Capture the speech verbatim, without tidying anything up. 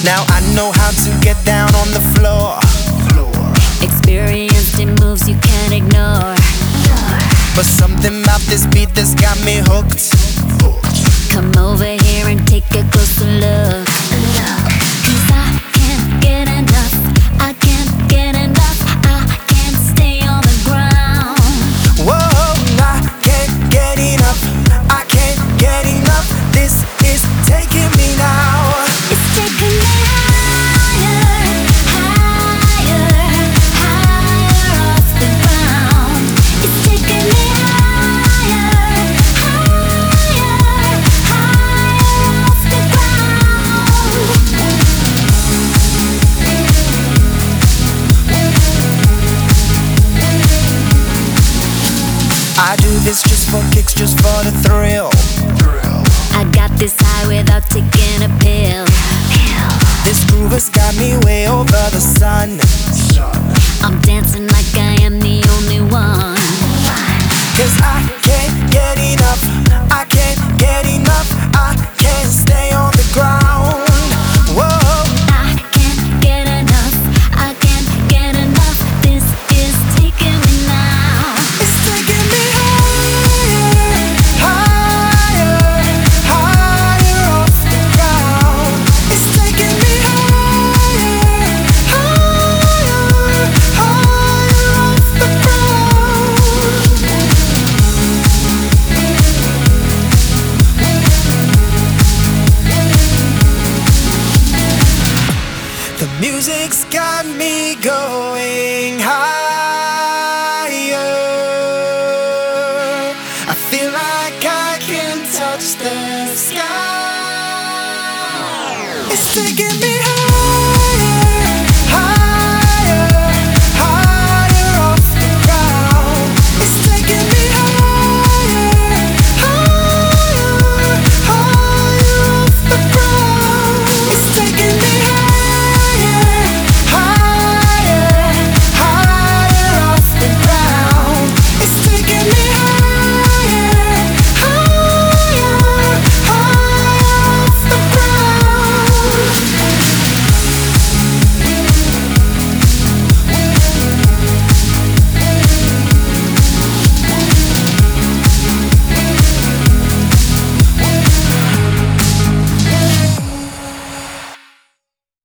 Now I know how to get down on the floor. Experienced in moves you can't ignore. But something about this beat that's got me hooked. Come over here and take a closer look. Cause I can't get enough. I can't get enough. I can't stay on the ground. Whoa, I can't get enough. I can't get enough. This is taking me now. It's taking me higher, higher, higher off the ground. It's taking me higher, higher, higher off the ground. I do this just for kicks, just for the thrill. I got this high without taking a pill. This groove has got me way over the sun. I'm dancing like I am the only one. Cause I can't get enough. I can't get enough. I can't stay on the ground. Whoa, I can't get enough. I can't get enough. This is taking me now. it's taking me higher, higher, higher off the ground. It's taking me higher, higher, higher off the ground. The music's got me going higher. I feel like I can touch the sky. It's taking me higher.